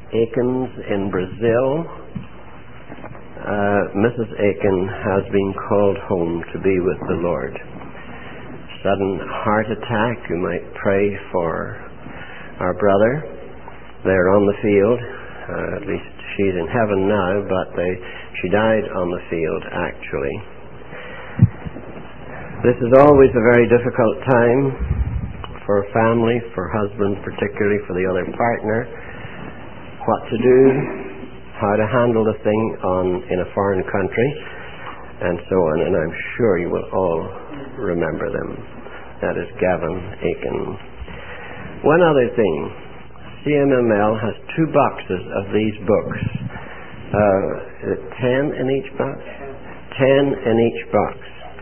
Aikens in Brazil. Mrs. Aiken has been called home to be with the Lord. Sudden heart attack. You might pray for our brother. They're on the field. At least she's in heaven now, but she died on the field, actually. This is always a very difficult time for a family, for husbands, particularly for the other partner. What to do, how to handle the thing in a foreign country, and so on. And I'm sure you will all remember them. That is Gavin Aiken. One other thing. CMML has 2 boxes of these books. 10 in each box? 10 in each box.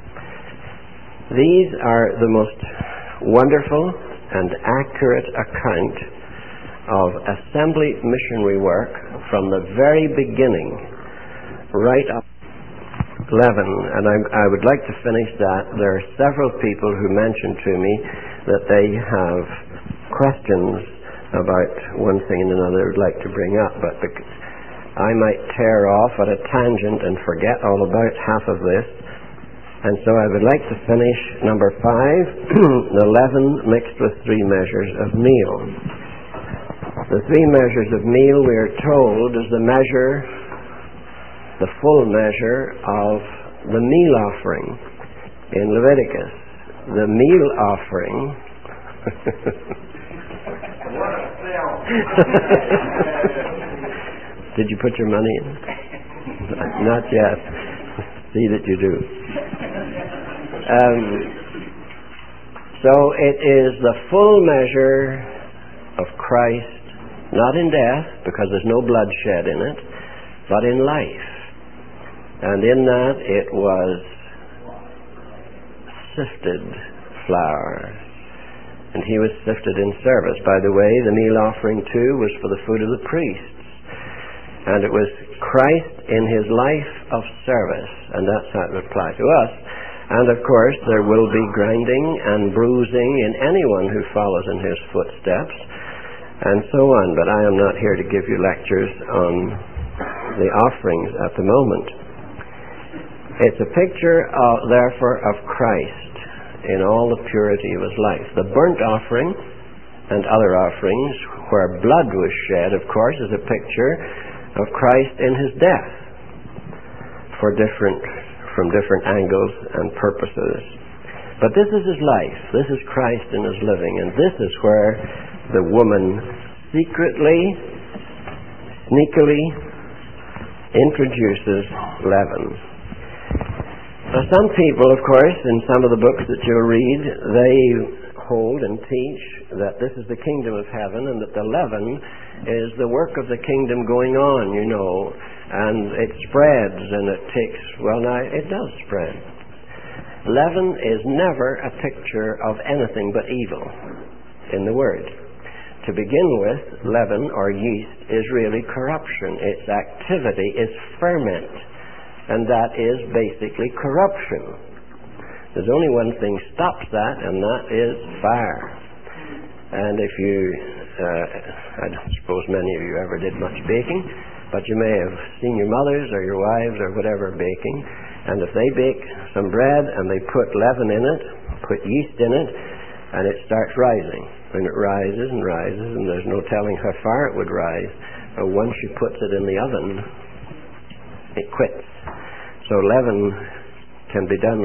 These are the most wonderful and accurate account of assembly missionary work from the very beginning right up 11. And I would like to finish that. There are several people who mentioned to me that they have questions about one thing and another would like to bring up, but I might tear off at a tangent and forget all about half of this. And so I would like to finish number 5, the leaven mixed with 3 measures of meal. The 3 measures of meal, we are told, is the full measure of the meal offering in Leviticus. The meal offering Did you put your money in? Not yet. See that you do. So it is the full measure of Christ, not in death, because there's no bloodshed in it, but in life. And in that it was sifted flour. And he was sifted in service. By the way, the meal offering too was for the food of the priests. And it was Christ in his life of service. And that's how it would apply to us. And of course, there will be grinding and bruising in anyone who follows in his footsteps, and so on. But I am not here to give you lectures on the offerings at the moment. It's a picture, therefore, of Christ in all the purity of his life. The burnt offering and other offerings, where blood was shed, of course, is a picture of Christ in his death from different angles and purposes. But this is his life. This is Christ in his living. And this is where the woman secretly, sneakily introduces leaven. Now, some people, of course, in some of the books that you'll read, they hold and teach that this is the kingdom of heaven and that the leaven is the work of the kingdom going on, and it spreads and it takes, now it does spread. Leaven is never a picture of anything but evil in the Word. To begin with, leaven or yeast is really corruption. Its activity is ferment, and that is basically corruption. There's only one thing stops that, and that is fire. And if you, I don't suppose many of you ever did much baking, but you may have seen your mothers or your wives or whatever baking, and if they bake some bread and they put leaven in it, put yeast in it, and it starts rising. And it rises and rises, and there's no telling how far it would rise. But once she puts it in the oven, it quits. So leaven can be dealt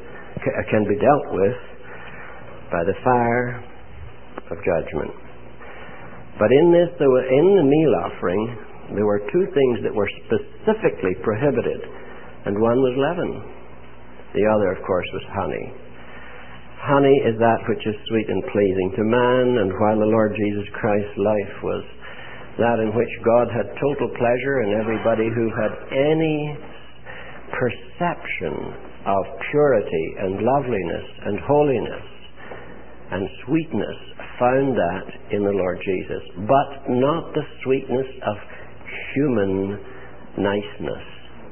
with by the fire of judgment. But in the meal offering, there were 2 things that were specifically prohibited, and one was leaven. The other, of course, was honey. Honey is that which is sweet and pleasing to man, and while the Lord Jesus Christ's life was that in which God had total pleasure, and everybody who had any perception of purity and loveliness and holiness and sweetness found that in the Lord Jesus, but not the sweetness of human niceness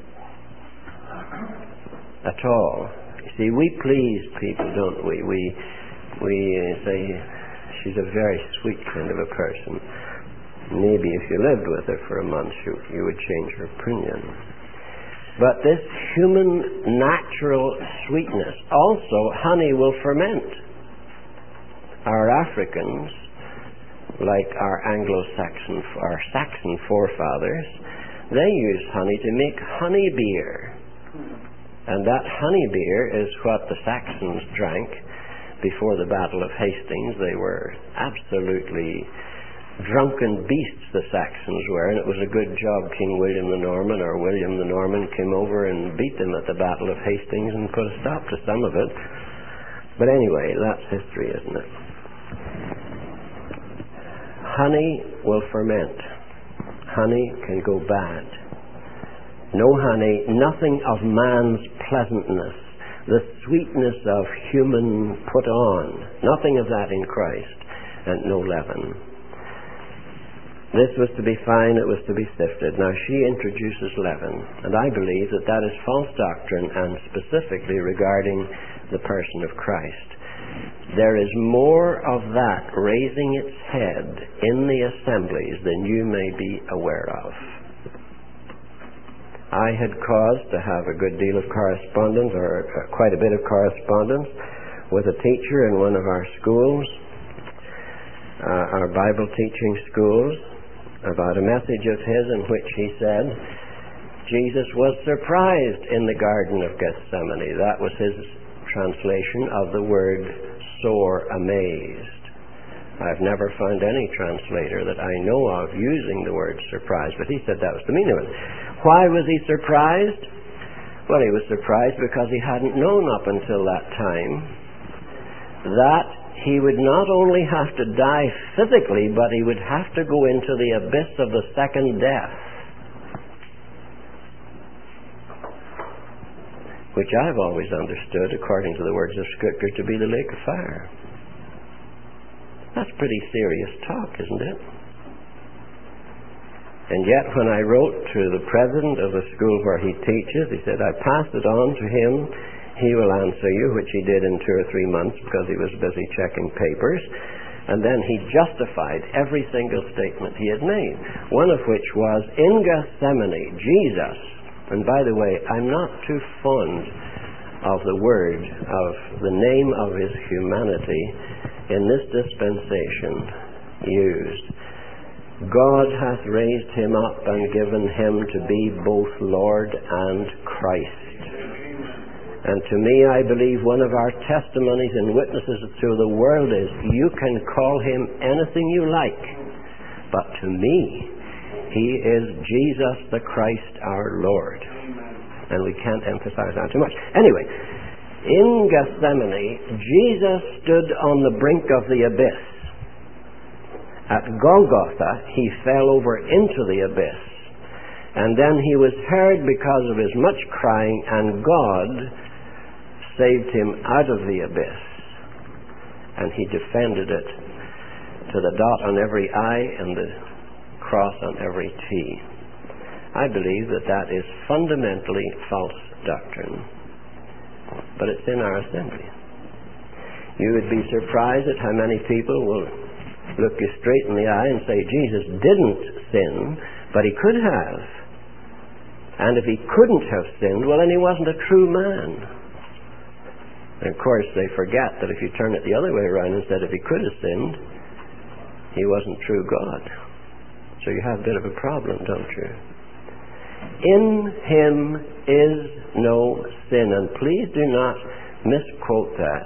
at all. You see, we please people, don't we? We say, she's a very sweet kind of a person. Maybe if you lived with her for a month, you would change her opinion. But this human natural sweetness, also honey will ferment. Our Africans, like our Anglo-Saxon, our Saxon forefathers, they use honey to make honey beer. And that honey beer is what the Saxons drank before the Battle of Hastings. They were absolutely drunken beasts, the Saxons were, and it was a good job King William the Norman, or William the Norman, came over and beat them at the Battle of Hastings and put a stop to some of it. But anyway, that's history, isn't it? Honey will ferment. Honey can go bad. No honey, nothing of man's pleasantness, the sweetness of human put on, nothing of that in Christ, and no leaven. This was to be fine, it was to be sifted. Now she introduces leaven, and I believe that that is false doctrine, and specifically regarding the person of Christ. There is more of that raising its head in the assemblies than you may be aware of. I had cause to have a good deal of correspondence, or quite a bit of correspondence, with a teacher in one of our schools, our Bible teaching schools, about a message of his in which he said Jesus was surprised in the Garden of Gethsemane. That was his translation of the word sore amazed. I've never found any translator that I know of using the word surprised, but he said that was the meaning of it. Why was he surprised? Well, he was surprised because he hadn't known up until that time that he would not only have to die physically, but he would have to go into the abyss of the second death, which I've always understood, according to the words of Scripture, to be the lake of fire. That's pretty serious talk, isn't it? And yet, when I wrote to the president of the school where he teaches, he said, I passed it on to him. He will answer you, which he did in 2 or 3 months because he was busy checking papers. And then he justified every single statement he had made, one of which was, in Gethsemane, Jesus, and by the way, I'm not too fond of the word, of the name of his humanity in this dispensation used. God hath raised him up and given him to be both Lord and Christ. And to me, I believe one of our testimonies and witnesses to the world is, you can call him anything you like, but to me, he is Jesus the Christ our Lord. And we can't emphasize that too much. Anyway, in Gethsemane, Jesus stood on the brink of the abyss. At Golgotha, he fell over into the abyss. And then he was heard because of his much crying, and God saved him out of the abyss. And he defended it to the dot on every I and the cross on every T. I believe that that is fundamentally false doctrine. But it's in our assembly. You would be surprised at how many people will look you straight in the eye and say Jesus didn't sin, but he could have. And if he couldn't have sinned, well, then he wasn't a true man. And of course, they forget that if you turn it the other way around and said if he could have sinned, he wasn't true God. So you have a bit of a problem, don't you? In him is no sin. And please do not misquote that.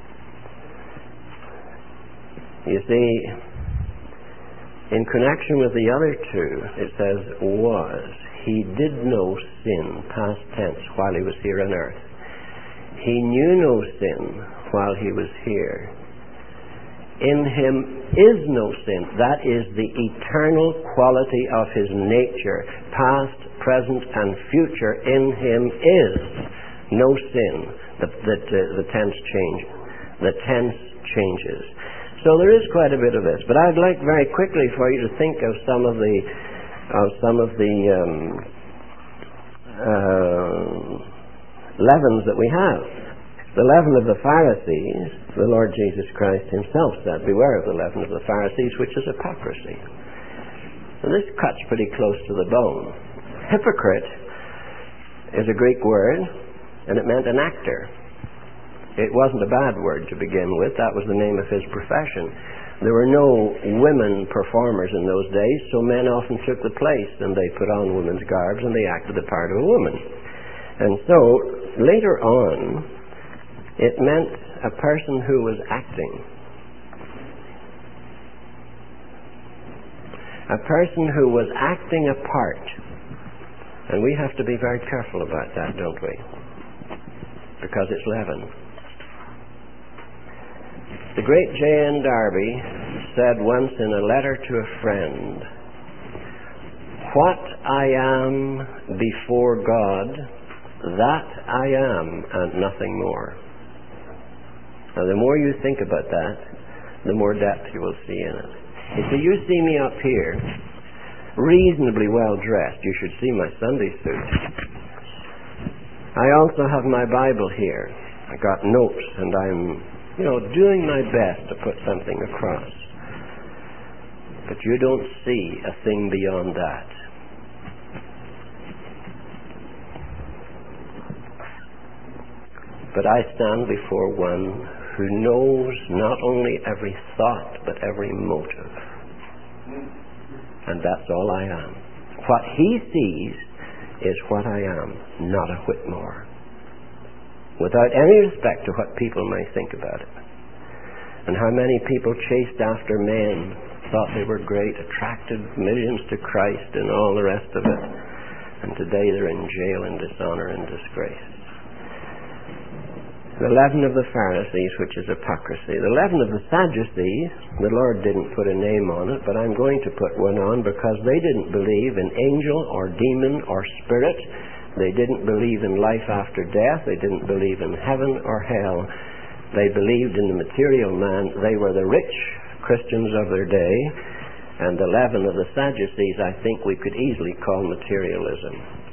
You see, in connection with the other two, it says was. He did no sin, past tense, while he was here on earth. He knew no sin while he was here. In him is no sin. That is the eternal quality of his nature, past, present, and future. In him is no sin. The tense changes. The tense changes. So there is quite a bit of this, but I'd like very quickly for you to think of some of the leavens that we have. The leaven of the Pharisees, the Lord Jesus Christ himself said, beware of the leaven of the Pharisees, which is hypocrisy. And this cuts pretty close to the bone. Hypocrite is a Greek word, and it meant an actor. It wasn't a bad word to begin with. That was the name of his profession. There were no women performers in those days, so men often took the place, and they put on women's garbs, and they acted the part of a woman. And so, later on, it meant a person who was acting. A person who was acting a part. And we have to be very careful about that, don't we? Because it's leaven. The great J.N. Darby said once in a letter to a friend, "What I am before God, that I am, and nothing more." Now, the more you think about that, the more depth you will see in it. You see, you see me up here, reasonably well dressed. You should see my Sunday suit. I also have my Bible here. I got notes, and I'm, doing my best to put something across. But you don't see a thing beyond that. But I stand before one who knows not only every thought, but every motive. And that's all I am. What he sees is what I am, not a whit more. Without any respect to what people may think about it. And how many people chased after men, thought they were great, attracted millions to Christ and all the rest of it. And today they're in jail in dishonor and disgrace. The leaven of the Pharisees, which is hypocrisy. The leaven of the Sadducees, the Lord didn't put a name on it, but I'm going to put one on because they didn't believe in angel or demon or spirit. They didn't believe in life after death. They didn't believe in heaven or hell. They believed in the material man. They were the rich Christians of their day. And the leaven of the Sadducees, I think we could easily call materialism.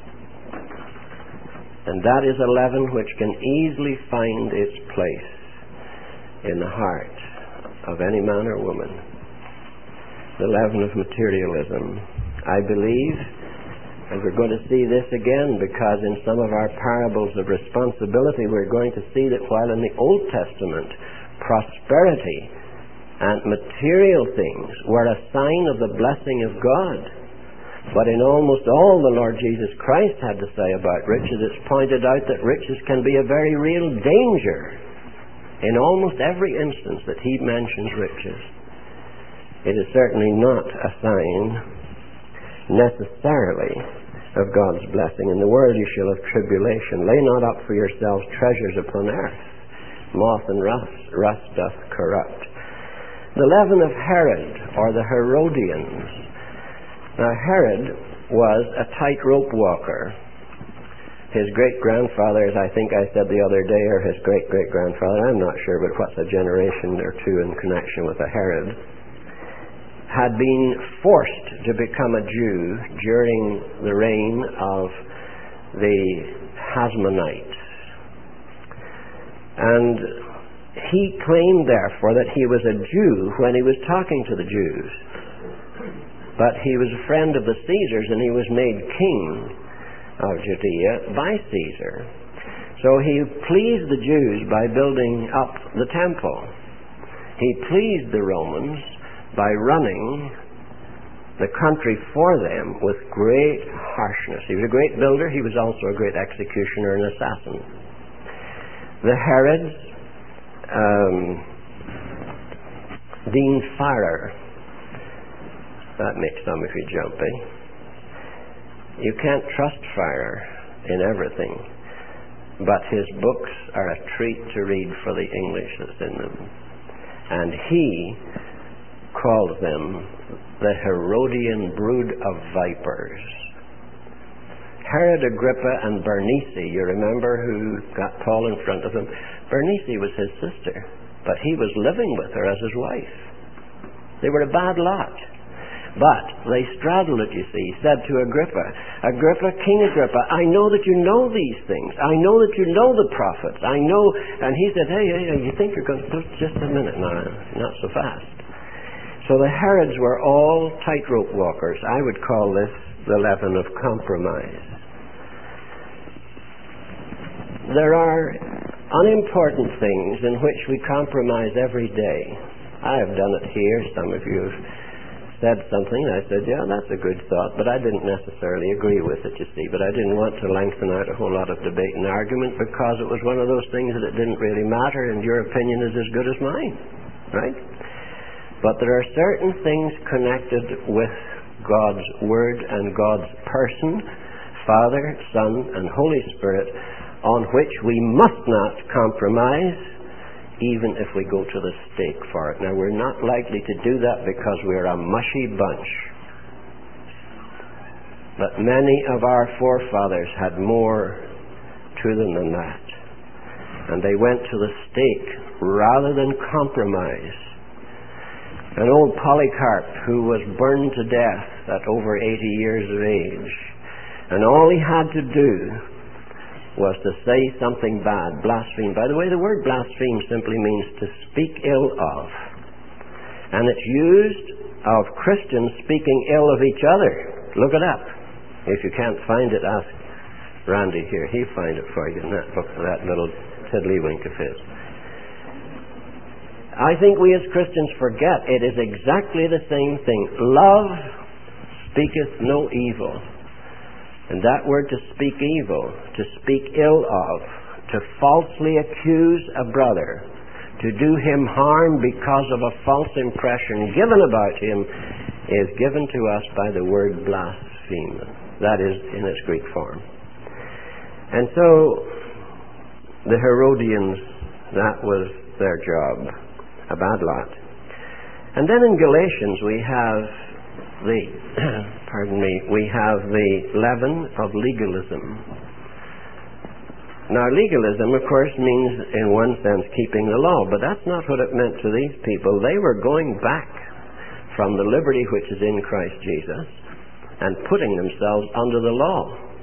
And that is a leaven which can easily find its place in the heart of any man or woman. The leaven of materialism. I believe, and we're going to see this again because in some of our parables of responsibility we're going to see that while in the Old Testament prosperity and material things were a sign of the blessing of God, but in almost all the Lord Jesus Christ had to say about riches, it's pointed out that riches can be a very real danger. In almost every instance that he mentions riches, it is certainly not a sign necessarily of God's blessing. In the world you shall have tribulation. Lay not up for yourselves treasures upon earth. Moth and rust doth corrupt. The leaven of Herod, or the Herodians. Now Herod was a tightrope walker. His great-grandfather, as I think I said the other day, or his great-great-grandfather, I'm not sure, but what's a generation or two in connection with a Herod, had been forced to become a Jew during the reign of the Hasmonetes. And he claimed, therefore, that he was a Jew when he was talking to the Jews. But he was a friend of the Caesars, and he was made king of Judea by Caesar. So he pleased the Jews by building up the temple. He pleased the Romans by running the country for them with great harshness. He was a great builder. He was also a great executioner and assassin. The Herods, Dean Farrar, that makes some of you jumpy. You can't trust Farrar in everything, but his books are a treat to read for the English that's in them. And he called them the Herodian brood of vipers. Herod Agrippa and Bernice, you remember, who got Paul in front of him? Bernice was his sister, but he was living with her as his wife. They were a bad lot. But they straddled it, you see. He said to Agrippa, King Agrippa, I know that you know these things. I know that you know the prophets. I know. And he said, hey, you think you're going to, just a minute now, not so fast. So the Herods were all tightrope walkers. I would call this the leaven of compromise. There are unimportant things in which we compromise every day. I have done it here. Some of you have said something. I said, yeah, that's a good thought, but I didn't necessarily agree with it, you see. But I didn't want to lengthen out a whole lot of debate and argument because it was one of those things that it didn't really matter, and your opinion is as good as mine, right? But there are certain things connected with God's Word and God's person, Father, Son, and Holy Spirit, on which we must not compromise, even if we go to the stake for it. Now, we're not likely to do that because we're a mushy bunch. But many of our forefathers had more to them than that. And they went to the stake rather than compromise. An old Polycarp who was burned to death at over 80 years of age, and all he had to do was to say something bad, blaspheme. By the way, the word blaspheme simply means to speak ill of. And it's used of Christians speaking ill of each other. Look it up. If you can't find it, ask Randy here. He'll find it for you in that book, that little tiddlywink of his. I think we as Christians forget it is exactly the same thing. Love speaketh no evil. And that word to speak evil, to speak ill of, to falsely accuse a brother, to do him harm because of a false impression given about him, is given to us by the word blaspheme. That is in its Greek form. And so, the Herodians, that was their job. A bad lot. And then in Galatians we have the leaven of legalism. Now, legalism, of course, means in one sense keeping the law, but that's not what it meant to these people. They were going back from the liberty which is in Christ Jesus and putting themselves under the law.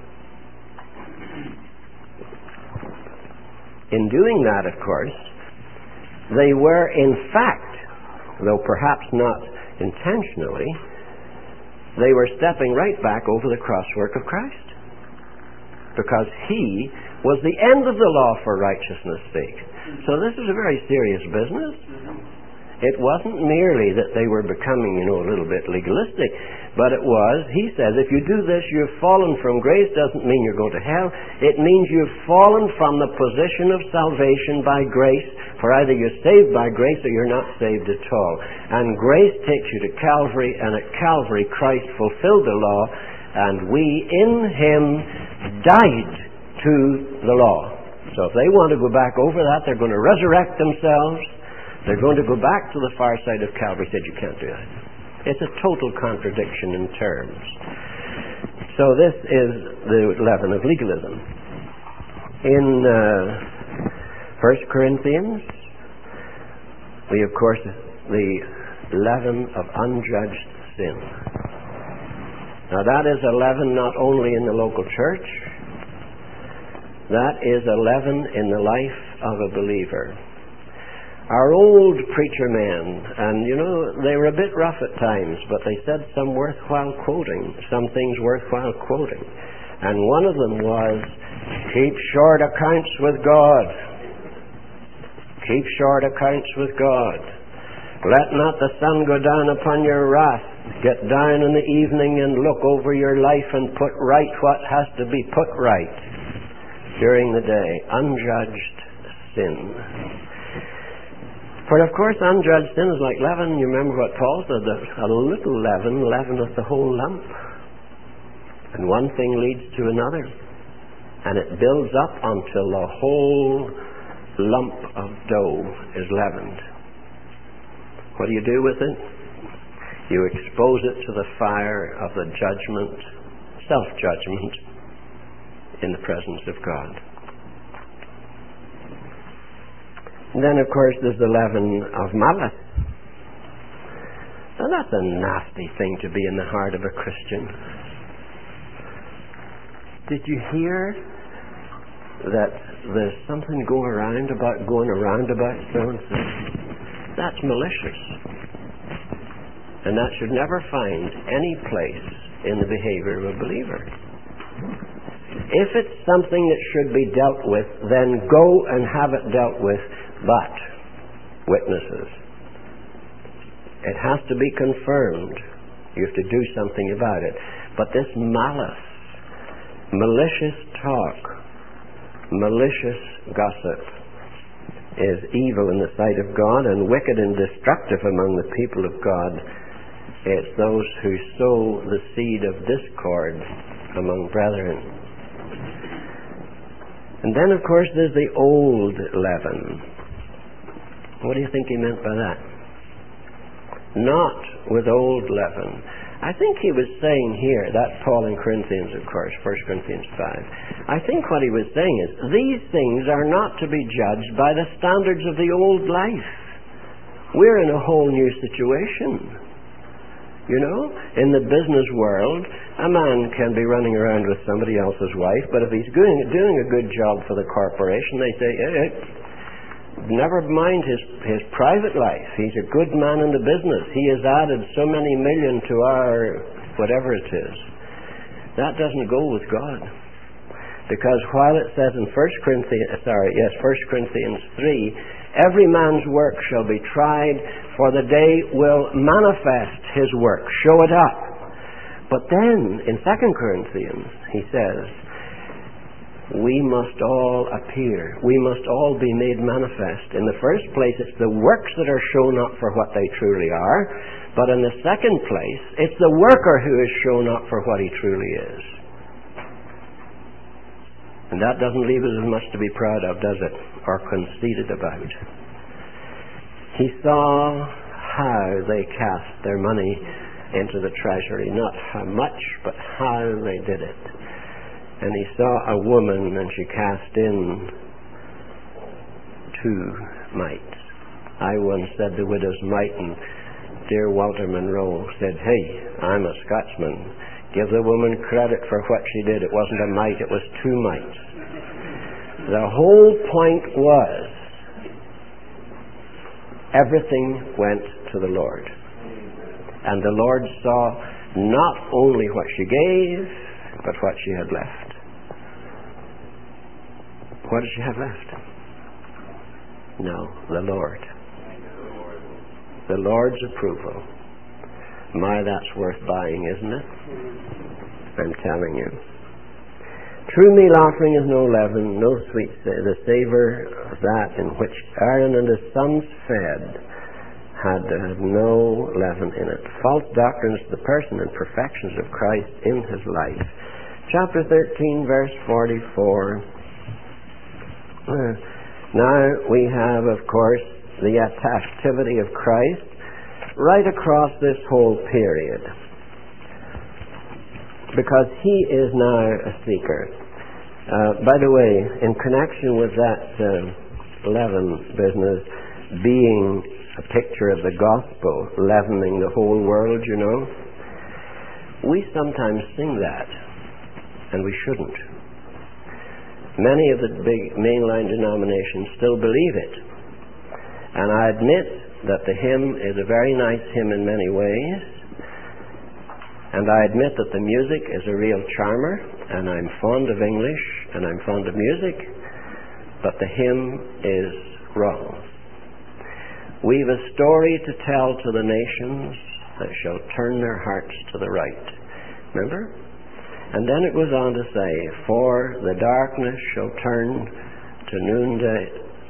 In doing that, of course, they were in fact, though perhaps not intentionally, they were stepping right back over the crosswork of Christ. Because He was the end of the law for righteousness' sake. So this is a very serious business. It wasn't merely that they were becoming, a little bit legalistic, but it was, He says, if you do this, you've fallen from grace. Doesn't mean you're going to hell. It means you've fallen from the position of salvation by grace, for either you're saved by grace or you're not saved at all. And grace takes you to Calvary, and at Calvary Christ fulfilled the law, and we in Him died to the law. So if they want to go back over that, they're going to resurrect themselves. They're going to go back to the far side of Calvary. Said you can't do that. It's a total contradiction in terms. So this is the leaven of legalism. In 1 Corinthians, we of course the leaven of unjudged sin. Now that is a leaven not only in the local church, that is a leaven in the life of a believer. Our old preacher men, and they were a bit rough at times, but they said some worthwhile quoting, some things worthwhile quoting. And one of them was, keep short accounts with God. Keep short accounts with God. Let not the sun go down upon your wrath. Get down in the evening and look over your life and put right what has to be put right during the day. Unjudged sin. For of course unjudged sin is like leaven. You remember what Paul said, that a little leaven leaveneth the whole lump. And one thing leads to another. And it builds up until the whole lump of dough is leavened. What do you do with it? You expose it to the fire of the judgment, self-judgment, in the presence of God. And then, of course, there's the leaven of malice. Now, that's a nasty thing to be in the heart of a Christian. Did you hear that there's something going around about so-and-so? That's malicious. And that should never find any place in the behavior of a believer. If it's something that should be dealt with, then go and have it dealt with, but witnesses. It has to be confirmed. You have to do something about it. But this malice, malicious talk, malicious gossip is evil in the sight of God and wicked and destructive among the people of God. It's those who sow the seed of discord among brethren. And then, of course, there's the old leaven. What do you think he meant by that? Not with old leaven. I think he was saying here, that's Paul in Corinthians, of course, 1 Corinthians 5. I think what he was saying is, these things are not to be judged by the standards of the old life. We're in a whole new situation. You know, in the business world, a man can be running around with somebody else's wife, but if he's doing a good job for the corporation, they say, never mind his private life. He's a good man in the business. He has added so many million to our whatever it is. That doesn't go with God. Because while it says in 1 Corinthians 3, every man's work shall be tried, for the day will manifest his work, show it up. But then, in 2 Corinthians, he says, we must all appear. We must all be made manifest. In the first place, it's the works that are shown up for what they truly are. But in the second place, it's the worker who is shown up for what he truly is. And that doesn't leave us as much to be proud of, does it? Or conceited about. He saw how they cast their money into the treasury. Not how much, but how they did it. And he saw a woman, and she cast in 2 mites. I once said the widow's mite, and dear Walter Monroe said, hey, I'm a Scotsman. Give the woman credit for what she did. It wasn't a mite, it was 2 mites. The whole point was, everything went to the Lord. And the Lord saw not only what she gave, but what she had left. What did she have left? No, the Lord. The Lord's approval. My, that's worth buying, isn't it? I'm telling you. True meal offering is no leaven, no sweet, the savour of that in which Aaron and his sons fed had no leaven in it. False doctrines, the person and perfections of Christ in his life. Chapter 13, verse 44. Now we have, of course, the activity of Christ right across this whole period. Because he is now a seeker. By the way, in connection with that leaven business being a picture of the gospel, leavening the whole world, you know, we sometimes sing that, and we shouldn't. Many of the big mainline denominations still believe it. And I admit that the hymn is a very nice hymn in many ways. And I admit that the music is a real charmer. And I'm fond of English and I'm fond of music. But the hymn is wrong. We've a story to tell to the nations that shall turn their hearts to the right. Remember? And then it goes on to say, for the darkness shall turn to noonday,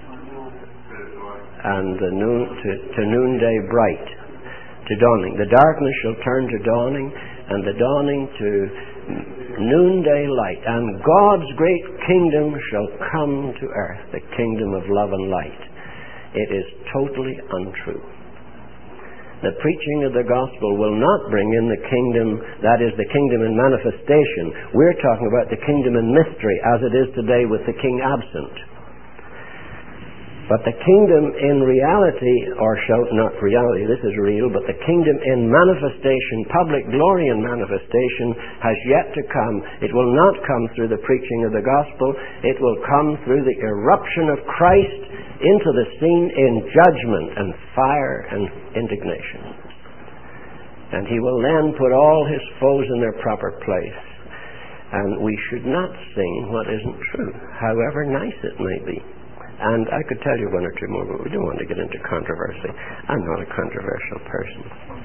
and to noonday bright, to dawning. The darkness shall turn to dawning, and the dawning to noonday light. And God's great kingdom shall come to earth, the kingdom of love and light. It is totally untrue. The preaching of the gospel will not bring in the kingdom, that is the kingdom in manifestation. We're talking about the kingdom in mystery, as it is today with the king absent. But the kingdom in reality, or not reality, this is real, but the kingdom in manifestation, public glory and manifestation, has yet to come. It will not come through the preaching of the gospel. It will come through the eruption of Christ into the scene in judgment and fire and indignation. And he will then put all his foes in their proper place. And we should not sing what isn't true, however nice it may be. And I could tell you one or two more, but we don't want to get into controversy. I'm not a controversial person.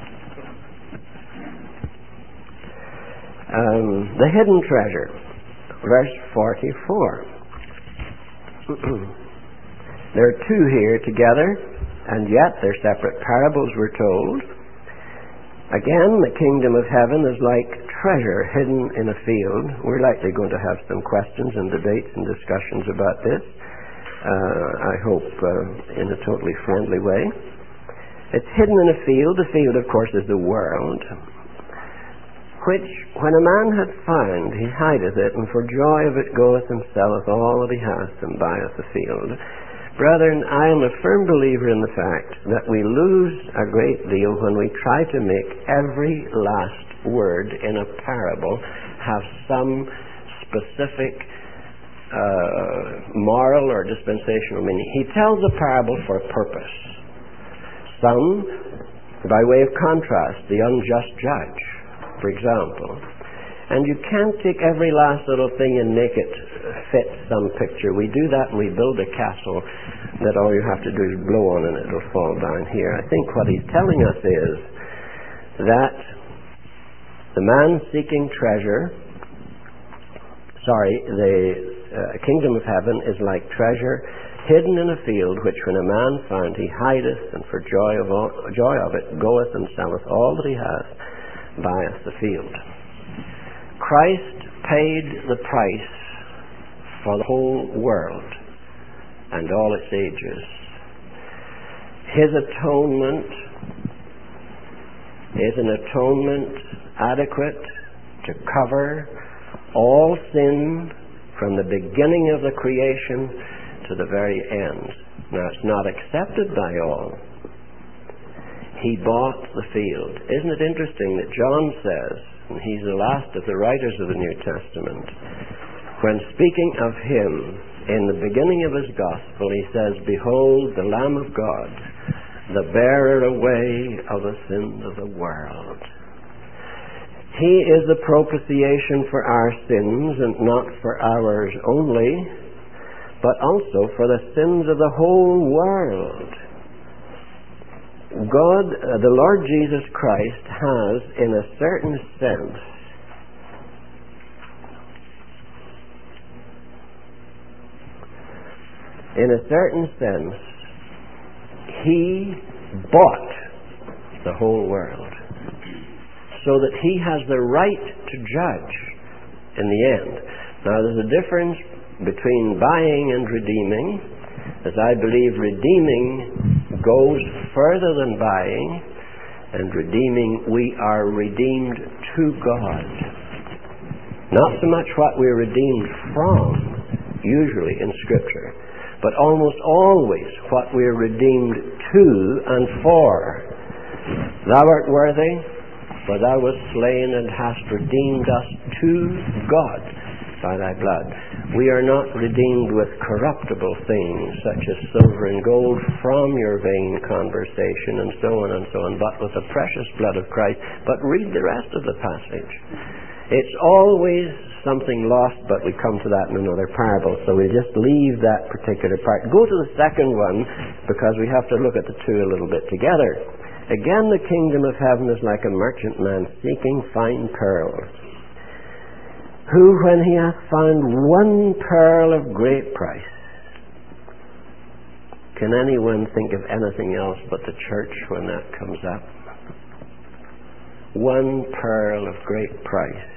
The hidden treasure, verse 44. There are two here together, and yet they're separate parables we're told. Again, the kingdom of heaven is like treasure hidden in a field. We're likely going to have some questions and debates and discussions about this. I hope in a totally friendly way. It's hidden in a field. The field, of course, is the world, which, when a man hath found, he hideth it, and for joy of it goeth and selleth all that he hath, and buyeth the field. Brethren, I am a firm believer in the fact that we lose a great deal when we try to make every last word in a parable have some specific moral or dispensational meaning. He tells a parable for a purpose. Some, by way of contrast, the unjust judge, for example. And you can't take every last little thing and make it fit some picture. We do that and we build a castle that all you have to do is blow on and it'll fall down here. I think what he's telling us is that the man seeking treasure, the kingdom of heaven is like treasure hidden in a field, which when a man found, he hideth, and for joy of it goeth and selleth all that he hath, buyeth the field. Christ paid the price for the whole world and all its ages. His atonement is an atonement adequate to cover all sin from the beginning of the creation to the very end. Now, it's not accepted by all. He bought the field. Isn't it interesting that John says, and he's the last of the writers of the New Testament, when speaking of him in the beginning of his gospel, he says, "Behold, the Lamb of God, the bearer away of the sins of the world." He is the propitiation for our sins, and not for ours only, but also for the sins of the whole world. God, the Lord Jesus Christ, has, in a certain sense, he bought the whole world, so that he has the right to judge in the end. Now, there's a difference between buying and redeeming, as I believe redeeming goes further than buying, and redeeming, we are redeemed to God. Not so much what we're redeemed from, usually in Scripture, but almost always what we're redeemed to and for. Thou art worthy, for thou wast slain and hast redeemed us to God by thy blood. We are not redeemed with corruptible things such as silver and gold from your vain conversation and so on, but with the precious blood of Christ. But read the rest of the passage. It's always something lost, but we come to that in another parable, so we'll just leave that particular part. Go to the second one, because we have to look at the two a little bit together. Again, the kingdom of heaven is like a merchant man seeking fine pearls, who, when he hath found one pearl of great price. Can anyone think of anything else but the church when that comes up? One pearl of great price.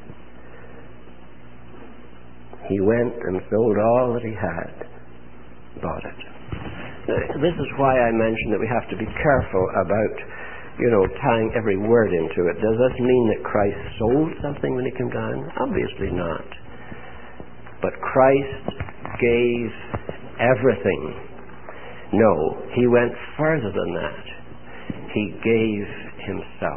He went and sold all that he had, bought it. Now, this is why I mentioned that we have to be careful about, tying every word into it. Does this mean that Christ sold something when he came down? Obviously not. But Christ gave everything. No, he went further than that. He gave himself.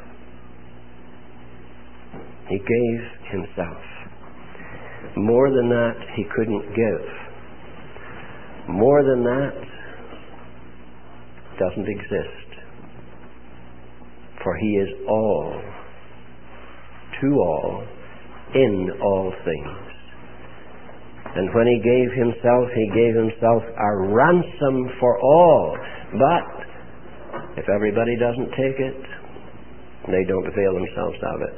He gave himself. More than that, he couldn't give. More than that doesn't exist. For He is all, to all, in all things. And when He gave Himself a ransom for all. But if everybody doesn't take it, they don't avail themselves of it.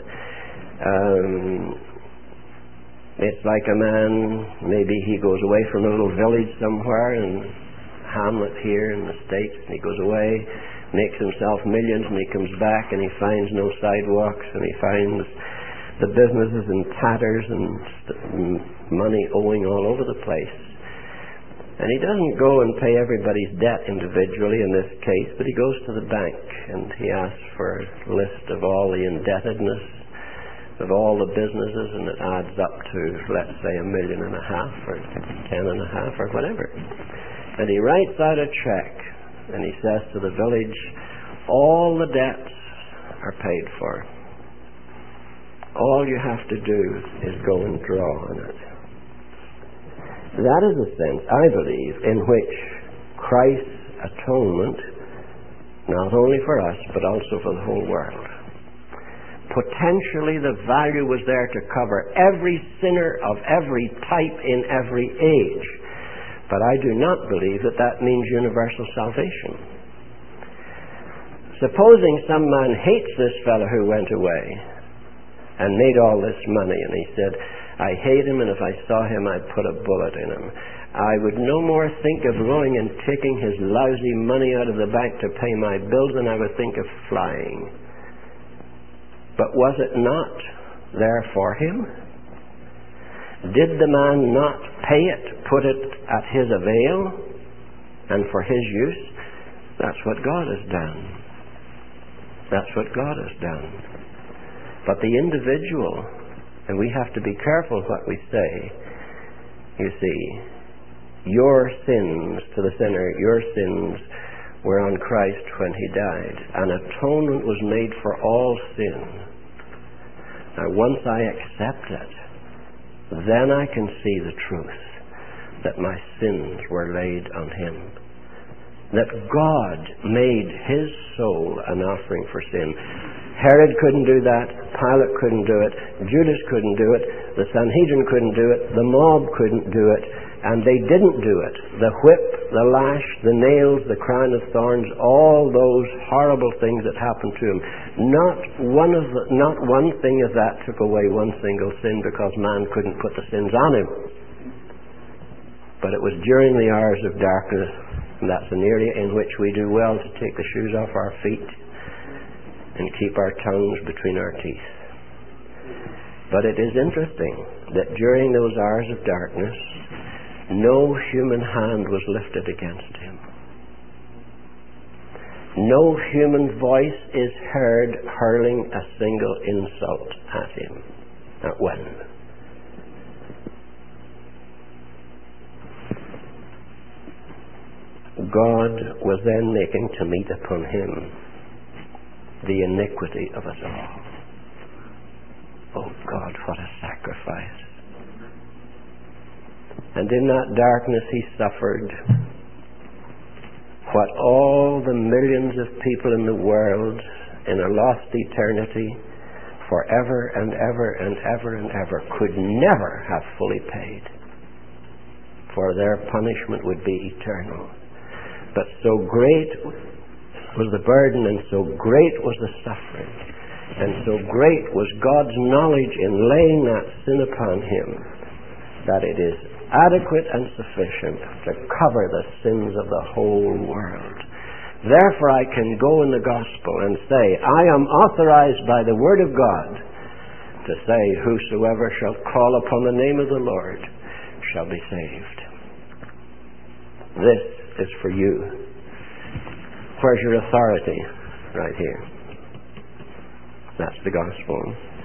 It's like a man, maybe he goes away from a little village somewhere in Hamlet here in the States, and he goes away, makes himself millions, and he comes back and he finds no sidewalks, and he finds the businesses in tatters and money owing all over the place. And he doesn't go and pay everybody's debt individually in this case, but he goes to the bank and he asks for a list of all the indebtedness of all the businesses, and it adds up to, let's say, $1.5 million or $10.5 or whatever. And he writes out a check and he says to the village, all the debts are paid for. All you have to do is go and draw on it. That is the sense, I believe, in which Christ's atonement, not only for us, but also for the whole world. Potentially the value was there to cover every sinner of every type in every age. But I do not believe that that means universal salvation. Supposing some man hates this fellow who went away and made all this money, and he said, I hate him, and if I saw him I'd put a bullet in him. I would no more think of going and taking his lousy money out of the bank to pay my bills than I would think of flying. But was it not there for him? Did the man not pay it, put it at his avail, and for his use? That's what God has done. That's what God has done. But the individual, and we have to be careful what we say, you see, your sins to the sinner, your sins were on Christ when He died. An atonement was made for all sin. Now, once I accept it, then I can see the truth that my sins were laid on Him. That God made His soul an offering for sin. Herod couldn't do that. Pilate couldn't do it. Judas couldn't do it. The Sanhedrin couldn't do it. The mob couldn't do it. And they didn't do it. The whip, the lash, the nails, the crown of thorns, all those horrible things that happened to him. Not one thing of that took away one single sin, because man couldn't put the sins on him. But it was during the hours of darkness, and that's an area in which we do well to take the shoes off our feet and keep our tongues between our teeth. But it is interesting that during those hours of darkness, no human hand was lifted against him. No human voice is heard hurling a single insult at him. Not one. God was then making to meet upon him the iniquity of us all. Oh God, what a sacrifice. And in that darkness He suffered what all the millions of people in the world in a lost eternity forever and ever and ever and ever could never have fully paid. For their punishment would be eternal. But so great was the burden, and so great was the suffering, and so great was God's knowledge in laying that sin upon Him, that it is adequate and sufficient to cover the sins of the whole world. Therefore I can go in the gospel and say, I am authorized by the word of God to say, whosoever shall call upon the name of the Lord shall be saved. This is for you. Where's your authority? Right here. That's the gospel.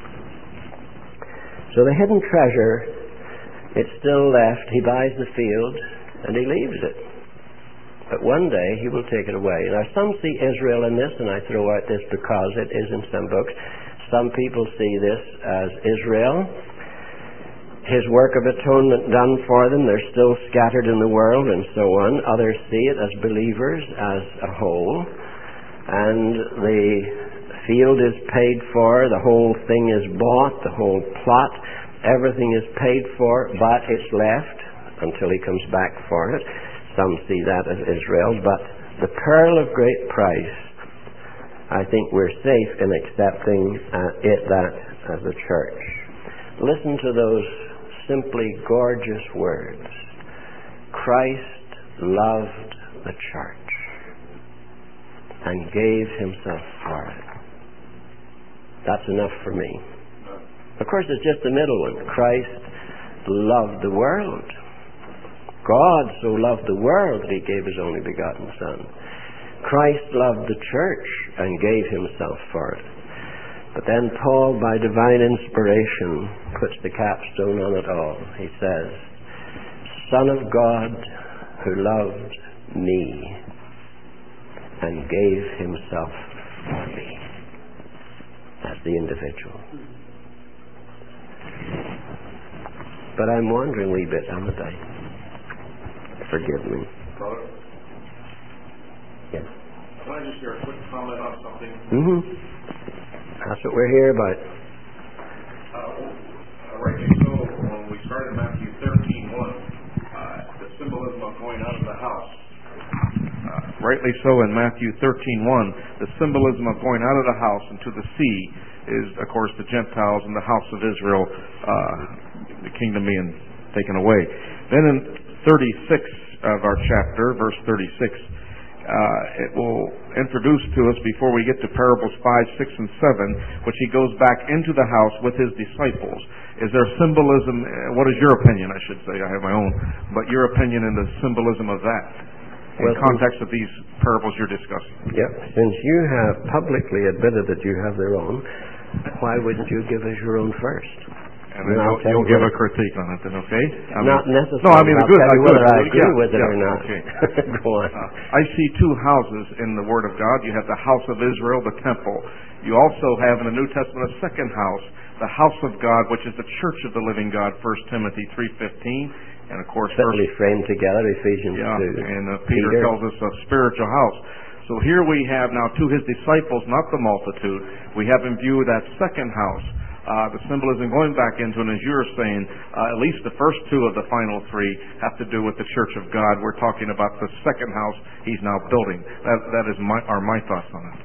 So the hidden treasure, it's still left. He buys the field and he leaves it. But one day He will take it away. Now some see Israel in this, and I throw out this because it is in some books. Some people see this as Israel. His work of atonement done for them. They're still scattered in the world and so on. Others see it as believers as a whole. And the field is paid for, the whole thing is bought, the whole plot, everything is paid for, but it's left until he comes back for it. Some see that as Israel, but the pearl of great price, I think we're safe in accepting that as a church. Listen to those simply gorgeous words. Christ loved the church and gave himself for it. That's enough for me. Of course, it's just the middle one. Christ loved the world. God so loved the world that he gave his only begotten Son. Christ loved the church and gave himself for it. But then Paul, by divine inspiration, puts the capstone on it all. He says, Son of God who loved me and gave himself for me. That's the individual. But I'm wandering a wee bit, haven't I? Forgive me. Brother? Yes. Can I just hear a quick comment on something? That's what we're here about. Rightly so, when we started Matthew 13:1, the symbolism of going out of the house. Rightly so, in Matthew 13:1, the symbolism of going out of the house into the sea is, of course, the Gentiles and the house of Israel, the kingdom being taken away. Then in 36 of our chapter, verse 36, it will introduce to us, before we get to parables 5, 6, and 7, which he goes back into the house with his disciples. Is there symbolism? What is your opinion, I should say? I have my own. But your opinion in the symbolism of that, in context of these parables you're discussing. Yep. Since you have publicly admitted that you have their own, why wouldn't you give us your own first? And then you'll give a critique on it then, okay? Not necessarily. No, I mean, whether I agree with it or not. Okay. Go on. I see two houses in the Word of God. You have the house of Israel, the temple. You also have in the New Testament a second house, the house of God, which is the church of the living God, 1 Timothy 3:15. And of course, certainly framed together, Ephesians 2. And Peter tells us a spiritual house. So here we have now to his disciples, not the multitude. We have in view that second house. The symbolism going back into, and as you were saying, at least the first two of the final three have to do with the church of God. We're talking about the second house he's now building. That is my thoughts on it.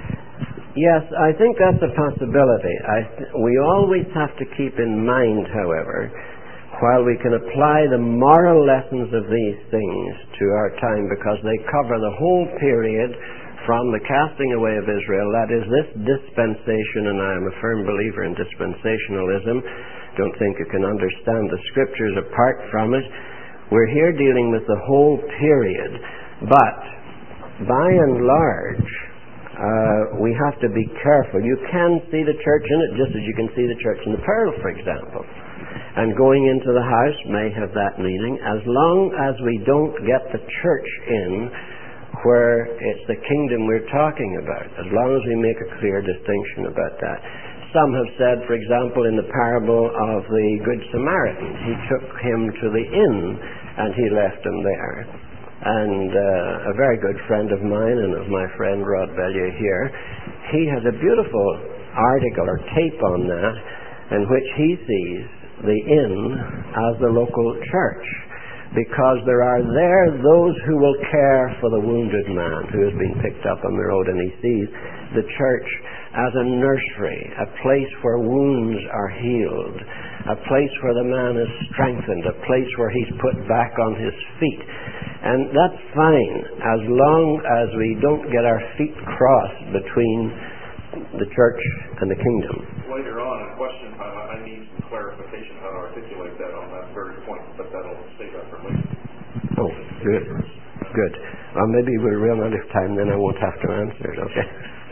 Yes, I think that's a possibility. We always have to keep in mind, however, while we can apply the moral lessons of these things to our time, because they cover the whole period from the casting away of Israel, that is this dispensation, and I am a firm believer in dispensationalism, don't think you can understand the scriptures apart from it. We're here dealing with the whole period, but by and large, we have to be careful. You can see the church in it just as you can see the church in the pearl, for example. And going into the house may have that meaning, as long as we don't get the church in where it's the kingdom we're talking about, as long as we make a clear distinction about that. Some have said, for example, in the parable of the Good Samaritan, he took him to the inn and he left him there. And a very good friend of mine and of my friend Rod Bellier here, he has a beautiful article or tape on that in which he sees the inn as the local church, because there are there those who will care for the wounded man who has been picked up on the road, and he sees the church as a nursery, a place where wounds are healed, a place where the man is strengthened, a place where he's put back on his feet. And that's fine, as long as we don't get our feet crossed between the church and the kingdom. Later on, a question, I need some clarification how to articulate that on that very point, but that'll save that for later. Oh, good. Good. Well, maybe we'll run out of time, then I won't have to answer it, okay?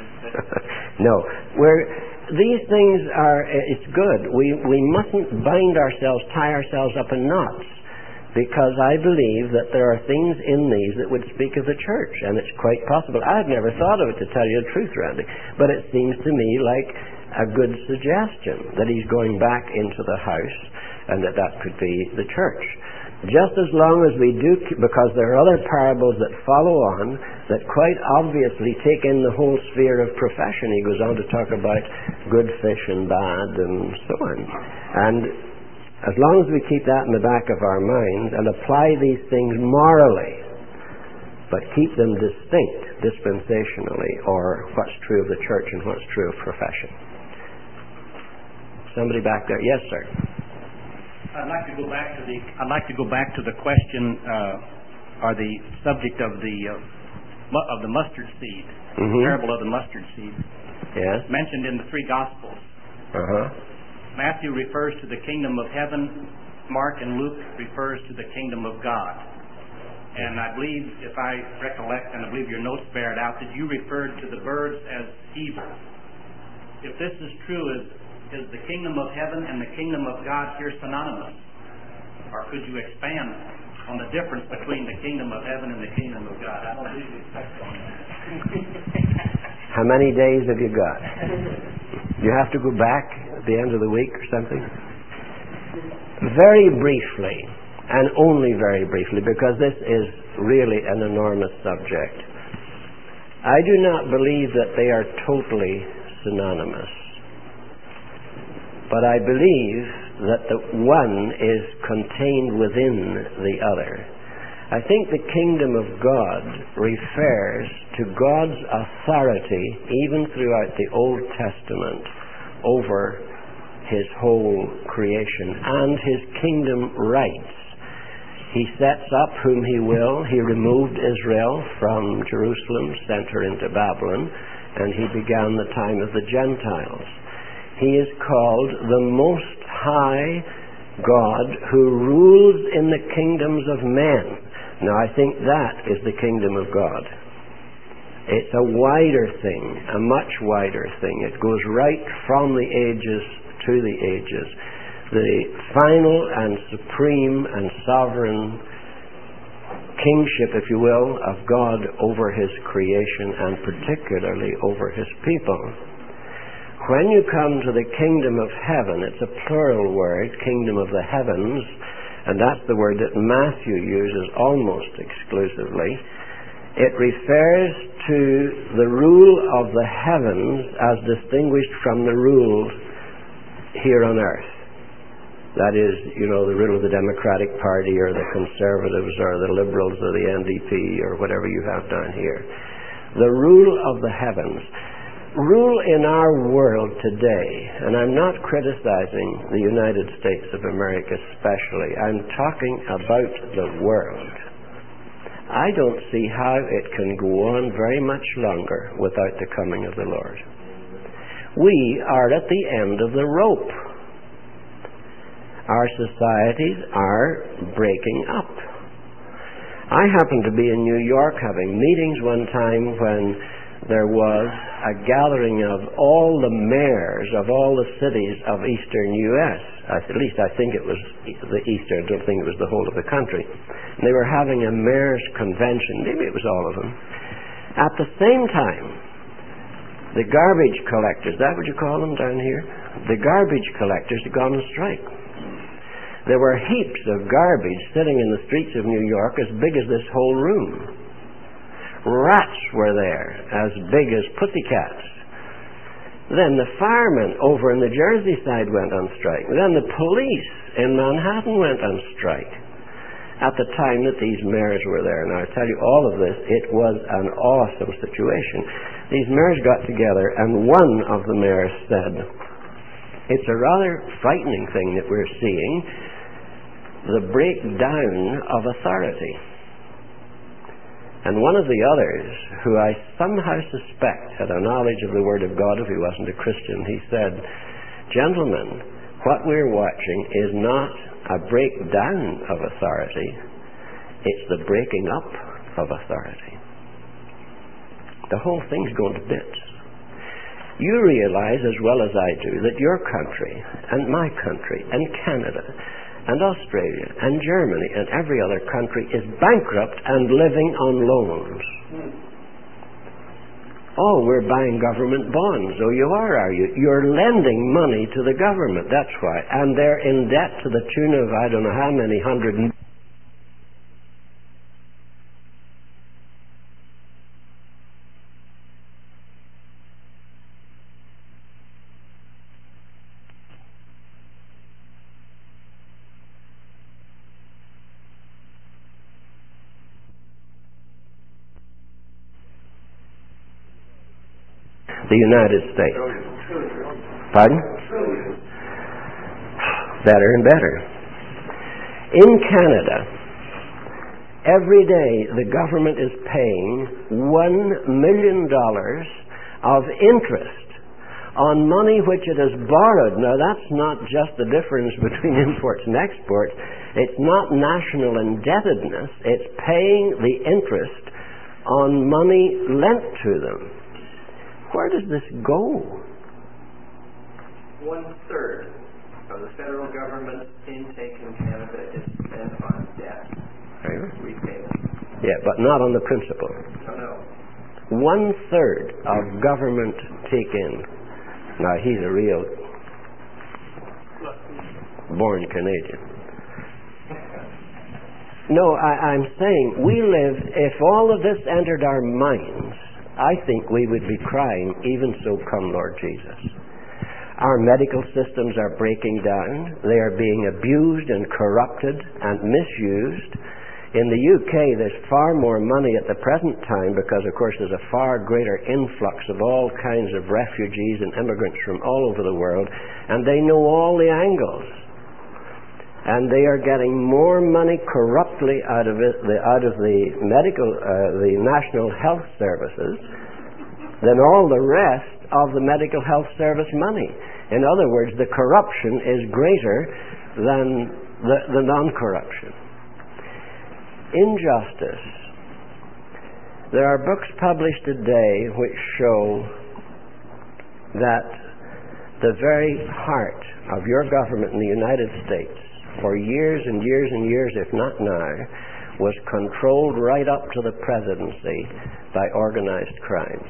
No. These things are, it's good. We mustn't bind ourselves, tie ourselves up in knots, because I believe that there are things in these that would speak of the church, and it's quite possible. I've never thought of it, to tell you the truth, Randy, but it seems to me like a good suggestion that he's going back into the house and that could be the church. Just as long as we do, because there are other parables that follow on that quite obviously take in the whole sphere of profession. He goes on to talk about good fish and bad and so on. And as long as we keep that in the back of our minds and apply these things morally, but keep them distinct dispensationally, or what's true of the church and what's true of profession. Somebody back there? Yes, sir. I'd like to go back to the question or the subject of the mustard seed, the parable of the mustard seed. Yes. Mentioned in the three Gospels. Matthew refers to the kingdom of heaven. Mark and Luke refers to the kingdom of God. And I believe, if I recollect, and I believe your notes bear it out, that you referred to the birds as evil. If this is true, is the kingdom of heaven and the kingdom of God here synonymous? Or could you expand on the difference between the kingdom of heaven and the kingdom of God? I don't usually touch on that. How many days have you got? You have to go back at the end of the week or something? Very briefly, and only very briefly, because this is really an enormous subject. I do not believe that they are totally synonymous. But I believe that the one is contained within the other. I think the kingdom of God refers to God's authority, even throughout the Old Testament, over His whole creation and His kingdom rights. He sets up whom He will. He removed Israel from Jerusalem, sent her into Babylon, and He began the time of the Gentiles. He is called the Most High God who rules in the kingdoms of men. Now, I think that is the kingdom of God. It's a wider thing, a much wider thing. It goes right from the ages to the ages. The final and supreme and sovereign kingship, if you will, of God over His creation and particularly over His people. When you come to the kingdom of heaven, it's a plural word, kingdom of the heavens, and that's the word that Matthew uses almost exclusively. It refers to the rule of the heavens as distinguished from the rule here on earth. That is, the rule of the Democratic Party or the Conservatives or the Liberals or the NDP or whatever you have down here. The rule of the heavens. Rule in our world today, and I'm not criticizing the United States of America especially, I'm talking about the world. I don't see how it can go on very much longer without the coming of the Lord. We are at the end of the rope. Our societies are breaking up. I happened to be in New York having meetings one time when there was a gathering of all the mayors of all the cities of eastern U.S. At least I think it was the eastern, I don't think it was the whole of the country. And they were having a mayor's convention, maybe it was all of them. At the same time, the garbage collectors, is that what you call them down here? The garbage collectors had gone on strike. There were heaps of garbage sitting in the streets of New York as big as this whole room. Rats were there, as big as pussycats. Then the firemen over in the Jersey side went on strike. Then the police in Manhattan went on strike at the time that these mayors were there. And I tell you all of this, it was an awesome situation. These mayors got together, and one of the mayors said, "It's a rather frightening thing that we're seeing, the breakdown of authority." And one of the others, who I somehow suspect had a knowledge of the Word of God if he wasn't a Christian, he said, "Gentlemen, what we're watching is not a breakdown of authority, it's the breaking up of authority." The whole thing's going to bits. You realize as well as I do that your country and my country and Canada and Australia and Germany and every other country is bankrupt and living on loans. Oh, we're buying government bonds. Oh, you are you? You're lending money to the government, that's why. And they're in debt to the tune of I don't know how many hundred The United States. Pardon? Better and better. In Canada, every day the government is paying $1 million of interest on money which it has borrowed. Now that's not just the difference between imports and exports. It's not national indebtedness. It's paying the interest on money lent to them. Where does this go? 1/3 of the federal government's intake in Canada is spent on debt repayment. Yeah, but not on the principal. No. 1/3 of government take-in. Now he's a real born Canadian. No, I'm saying if all of this entered our minds, I think we would be crying, even so come Lord Jesus. Our medical systems are breaking down. They are being abused and corrupted and misused. In the UK, there's far more money at the present time because, of course, there's a far greater influx of all kinds of refugees and immigrants from all over the world, and they know all the angles. And they are getting more money corruptly out of the medical, the National Health Services than all the rest of the medical health service money. In other words, the corruption is greater than the non-corruption. Injustice. There are books published today which show that the very heart of your government in the United States, for years and years and years, if not now, was controlled right up to the presidency by organized crime.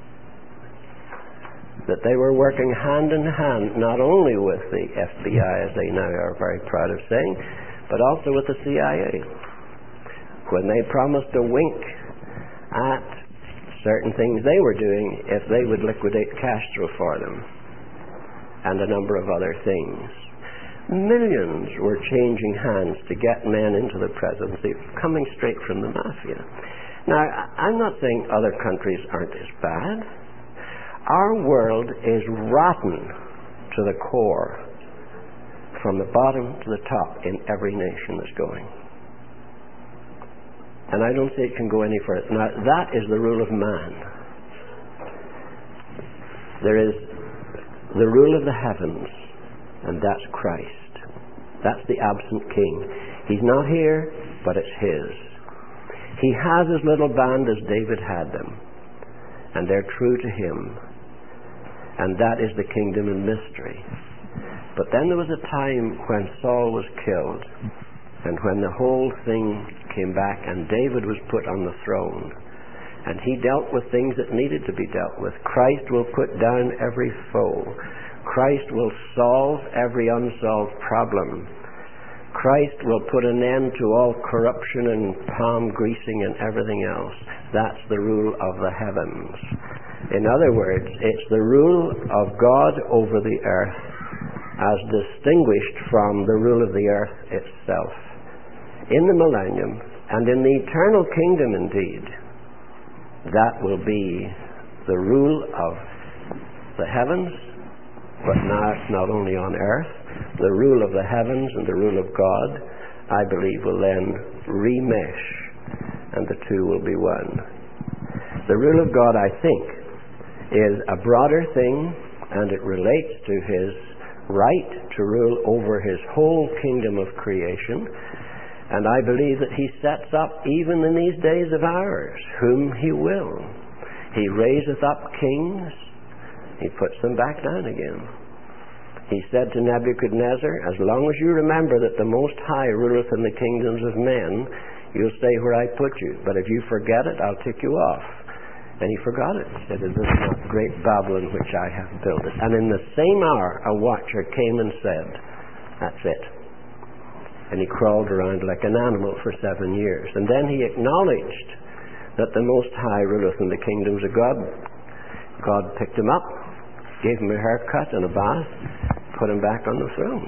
That they were working hand in hand, not only with the FBI, as they now are very proud of saying, but also with the CIA. When they promised a wink at certain things they were doing if they would liquidate Castro for them, and a number of other things. Millions were changing hands to get men into the presidency, coming straight from the mafia. Now, I'm not saying other countries aren't as bad. Our world is rotten to the core, from the bottom to the top, in every nation that's going. And I don't say it can go any further. Now, that is the rule of man. There is the rule of the heavens, and that's Christ. That's the absent king. He's not here, but it's his. He has his little band as David had them, and they're true to him. And that is the kingdom in mystery. But then there was a time when Saul was killed, and when the whole thing came back and David was put on the throne, and he dealt with things that needed to be dealt with. Christ will put down every foe. Christ will solve every unsolved problem. Christ will put an end to all corruption and palm greasing and everything else. That's the rule of the heavens. In other words, it's the rule of God over the earth as distinguished from the rule of the earth itself. In the millennium, and in the eternal kingdom indeed, that will be the rule of the heavens, but not only on earth. The rule of the heavens and the rule of God, I believe, will then remesh, and the two will be one. The rule of God, I think, is a broader thing, and it relates to his right to rule over his whole kingdom of creation. And I believe that he sets up, even in these days of ours, whom he will. He raiseth up kings, he puts them back down again. He said to Nebuchadnezzar, as long as you remember that the Most High ruleth in the kingdoms of men, you'll stay where I put you. But if you forget it, I'll tick you off. And he forgot it. He said, is this not great Babylon which I have built it? And in the same hour, a watcher came and said, that's it. And he crawled around like an animal for 7 years. And then he acknowledged that the Most High ruleth in the kingdoms of God. God picked him up, gave him a haircut and a bath, put him back on the throne.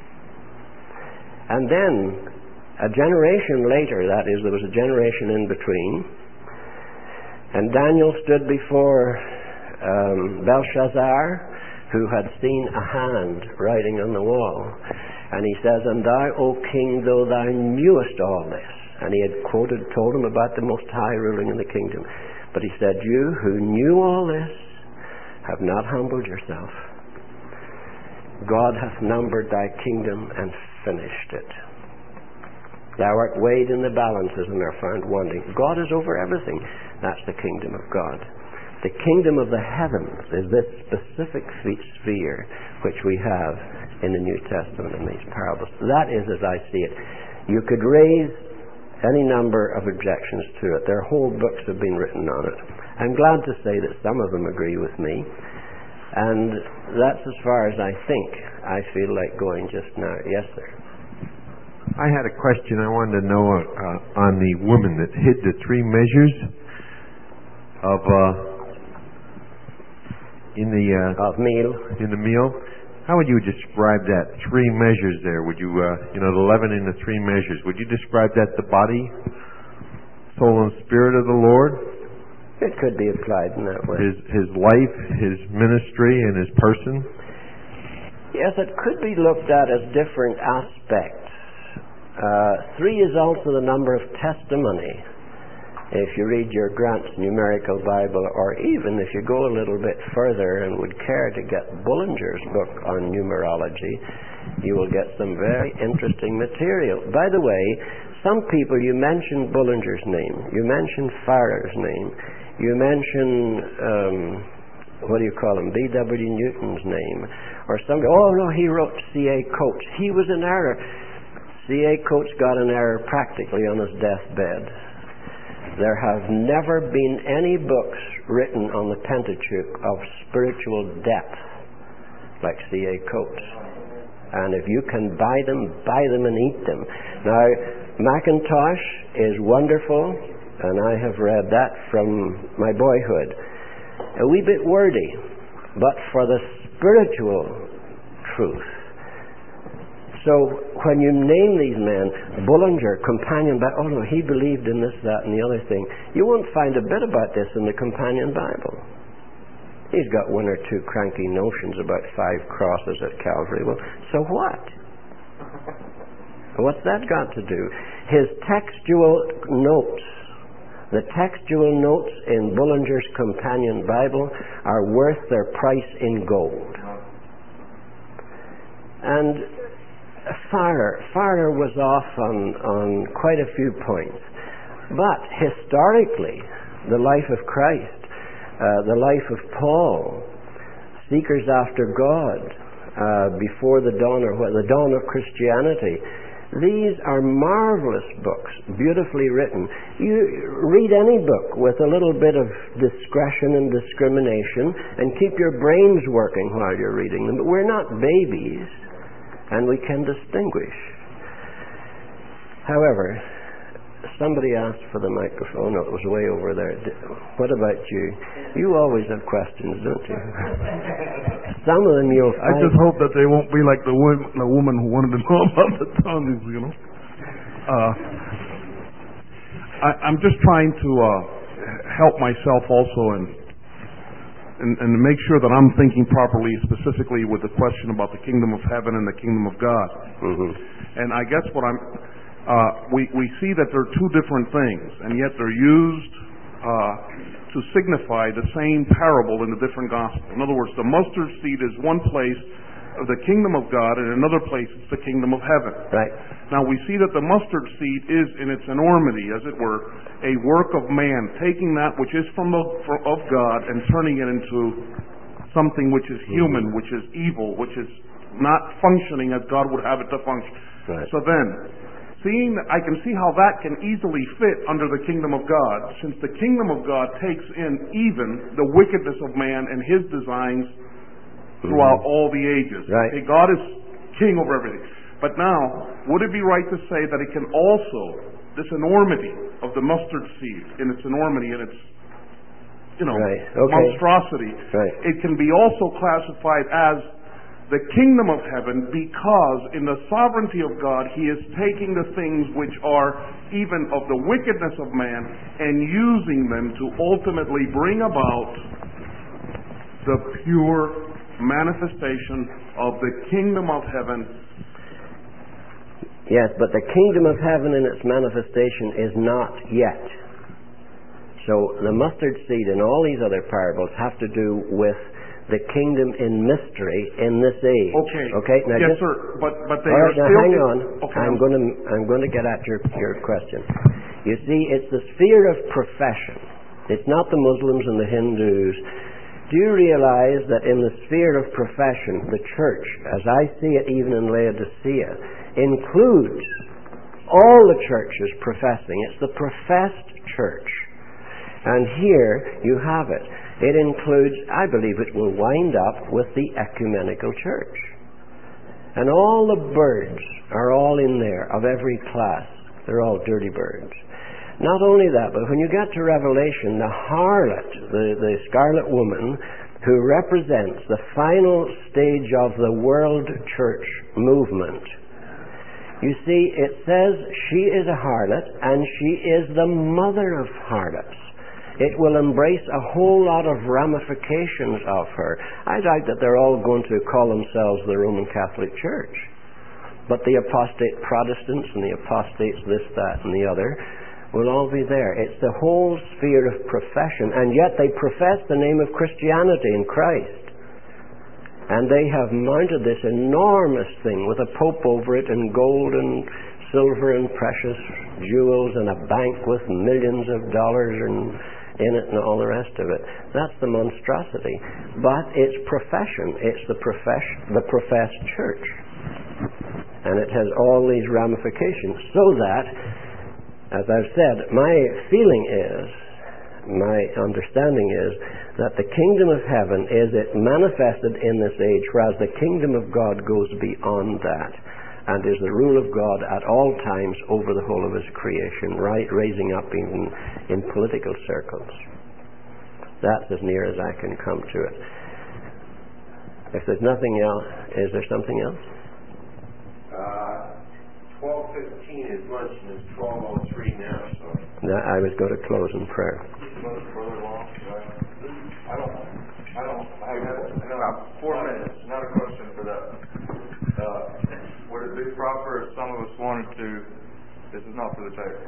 And then, a generation later, that is, there was a generation in between, and Daniel stood before Belshazzar, who had seen a hand writing on the wall. And he says, "And thou, O king, though thou knewest all this." And he had told him about the Most High ruling in the kingdom. But he said, "You who knew all this have not humbled yourself. God hath numbered thy kingdom and finished it. Thou art weighed in the balances and are found wanting." God is over everything. That's the kingdom of God. The kingdom of the heavens is this specific sphere which we have in the New Testament in these parables. That is as I see it. You could raise any number of objections to it. There are whole books have been written on it. I'm glad to say that some of them agree with me. And that's as far as I think I feel like going just now. Yes, sir. I had a question I wanted to know on the woman that hid the 3 measures of meal. In the meal. How would you describe that? 3 measures there. Would you, the leaven in the 3 measures. Would you describe that the body, soul, and spirit of the Lord? It could be applied in that way. His life, his ministry, and his person? Yes, it could be looked at as different aspects. 3 is also the number of testimony. If you read your Grant's Numerical Bible, or even if you go a little bit further and would care to get Bullinger's book on numerology, you will get some very interesting material. By the way, some people, you mentioned Bullinger's name, you mentioned Farrer's name, you mention, what do you call him, B.W. Newton's name, or somebody, oh no, he wrote C.A. Coates. He was in error. C.A. Coates got an error practically on his deathbed. There have never been any books written on the Pentateuch of spiritual depth like C.A. Coates. And if you can buy them and eat them. Now, Mackintosh is wonderful, and I have read that from my boyhood. A wee bit wordy, but for the spiritual truth. So when you name these men, Bullinger, companion Bible, oh no, he believed in this, that, and the other thing. You won't find a bit about this in the companion Bible. He's got 1 or 2 cranky notions about 5 crosses at Calvary. Well, so what? What's that got to do? His textual notes, the textual notes in Bullinger's companion Bible are worth their price in gold. And Farrer was off on quite a few points. But historically, the life of Christ, the life of Paul, seekers after God, before the dawn of Christianity, these are marvelous books, beautifully written. You read any book with a little bit of discretion and discrimination and keep your brains working while you're reading them. But we're not babies, and we can distinguish. However, somebody asked for the microphone. No, it was way over there. What about you? You always have questions, don't you? Some of them you'll find. I just hope that they won't be like the woman who wanted to know about the tongues, you know. I'm just trying to help myself also and make sure that I'm thinking properly, specifically with the question about the kingdom of heaven and the kingdom of God. Mm-hmm. And I guess what we see that they're 2 different things, and yet they're used to signify the same parable in the different gospels. In other words, the mustard seed is one place of the kingdom of God, and in another place it's the kingdom of heaven. Right. Now we see that the mustard seed is in its enormity, as it were, a work of man, taking that which is of God and turning it into something which is human, which is evil, which is not functioning as God would have it to function. Right. So then, I can see how that can easily fit under the kingdom of God, since the kingdom of God takes in even the wickedness of man and his designs throughout all the ages. Right. Okay, God is king over everything. But now, would it be right to say that it can also, this enormity of the mustard seed, in its enormity and its, right. Okay. monstrosity, right. It can be also classified as the kingdom of heaven, because in the sovereignty of God, He is taking the things which are even of the wickedness of man and using them to ultimately bring about the pure manifestation of the kingdom of heaven. Yes, but the kingdom of heaven in its manifestation is not yet. So the mustard seed and all these other parables have to do with the kingdom in mystery in this age. Okay. Now yes, just, sir. But they all are right, now still. hang on. Okay. I'm going to get at your question. You see, it's the sphere of profession. It's not the Muslims and the Hindus. Do you realize that in the sphere of profession, the church, as I see it even in Laodicea, includes all the churches professing? It's the professed church. And here you have it. It includes, I believe it will wind up with the ecumenical church. And all the birds are all in there, of every class. They're all dirty birds. Not only that, but when you get to Revelation, the harlot, the scarlet woman, who represents the final stage of the world church movement, you see, it says she is a harlot, and she is the mother of harlots. It will embrace a whole lot of ramifications of her. I doubt that they're all going to call themselves the Roman Catholic Church. But the apostate Protestants and the apostates this, that, and the other will all be there. It's the whole sphere of profession, and yet they profess the name of Christianity in Christ. And they have mounted this enormous thing with a pope over it, and gold and silver and precious jewels, and a bank with millions of dollars in it and all the rest of it. That's the monstrosity. But it's profession. It's the professed church. And it has all these ramifications. So that, as I've said, my feeling is, my understanding is, that the kingdom of heaven is it manifested in this age, whereas the kingdom of God goes beyond that, and is the rule of God at all times over the whole of His creation, right, raising up even in political circles. That's as near as I can come to it. If there's nothing else, is there something else? 12:15 is lunch, and it's 12:03 now. So I was going to close in prayer. I have about 4 minutes. Not a question for that. Would it be proper if some of us wanted to, this is not for the table,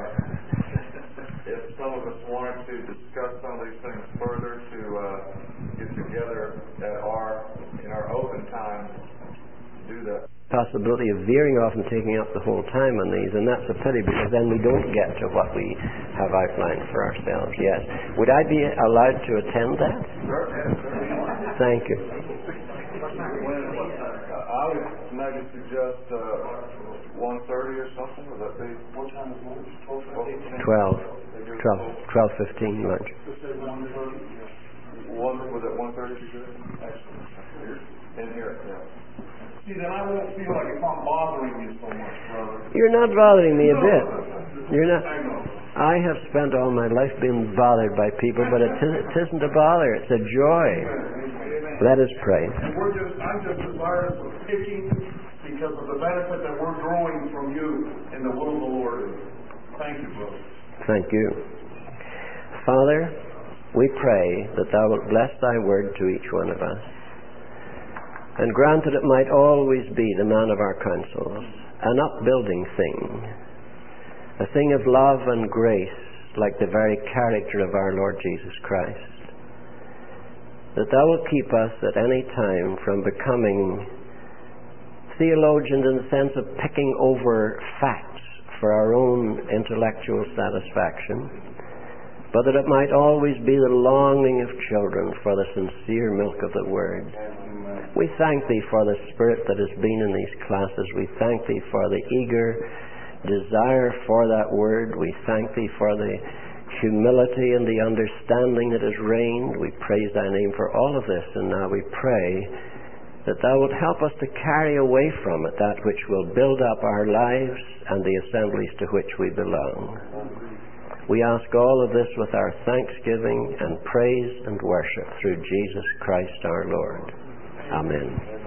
if some of us wanted to discuss some of these things further, to get together in our open time, do that? Possibility of veering off and taking up the whole time on these, and that's a pity, because then we don't get to what we have outlined for ourselves. Yes. Would I be allowed to attend that? Sure. Thank you. I would maybe suggest 1:30 or something. Would that be? What time is lunch? 12:15 lunch. Was it 1:30? Excellent. In here, yeah. See, then I won't feel like if I'm bothering you so much, brother. You're not bothering me a bit. You're not. I know. I have spent all my life being bothered by people, but it isn't a bother. It's a joy. Let us pray. And I'm just desirous of picking because of the benefit that we're growing from you in the will of the Lord. Thank you, brother. Thank you. Father, we pray that Thou wilt bless Thy word to each one of us, and grant that it might always be the man of our counsels, an upbuilding thing, a thing of love and grace, like the very character of our Lord Jesus Christ. That Thou wilt keep us at any time from becoming theologians in the sense of picking over facts for our own intellectual satisfaction, but that it might always be the longing of children for the sincere milk of the Word. We thank Thee for the spirit that has been in these classes. We thank Thee for the eager desire for that Word. We thank Thee for the humility and the understanding that has reigned. We praise Thy name for all of this, and now we pray that Thou wilt help us to carry away from it that which will build up our lives and the assemblies to which we belong. We ask all of this with our thanksgiving and praise and worship through Jesus Christ our Lord. Amen.